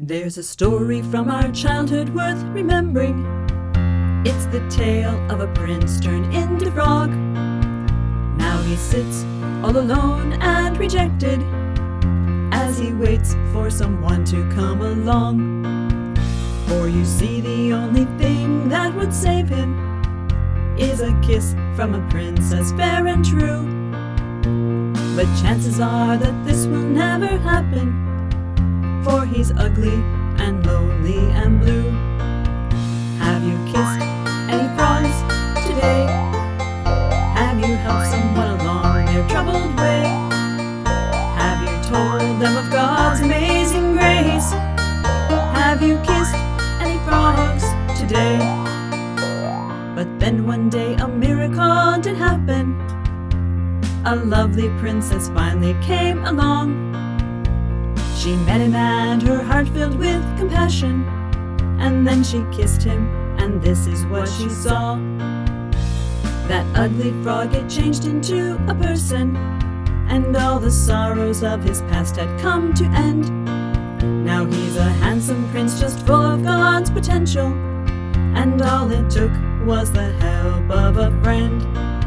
There's a story from our childhood worth remembering. It's the tale of a prince turned into frog. Now he sits all alone and rejected as he waits for someone to come along. For you see, the only thing that would save him is a kiss from a princess fair and true. But chances are that this will never happen, for he's ugly and lonely and blue. Have you kissed any frogs today? Have you helped someone along their troubled way? Have you told them of God's amazing grace? Have you kissed any frogs today? But then one day a miracle did happen. A lovely princess finally came along. She met him and her heart filled with compassion, and then she kissed him, and this is what she saw. That ugly frog had changed into a person, and all the sorrows of his past had come to end. Now he's a handsome prince just full of God's potential, and all it took was the help of a friend.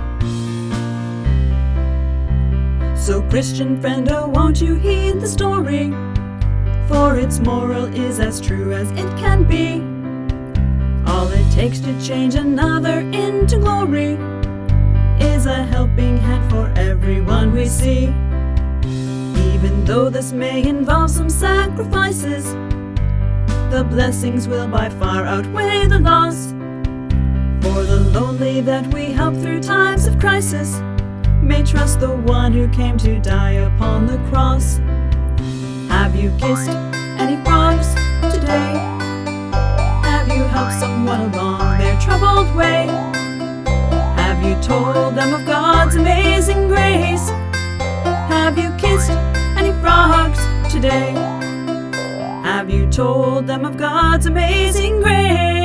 So Christian friend, oh won't you heed the story, for its moral is as true as it can be. All it takes to change another into glory is a helping hand for everyone we see. Even though this may involve some sacrifices, the blessings will by far outweigh the loss. For the lonely that we help through times of crisis may trust the one who came to die upon the cross. Have you kissed any frogs today? Have you helped someone along their troubled way? Have you told them of God's amazing grace? Have you kissed any frogs today? Have you told them of God's amazing grace?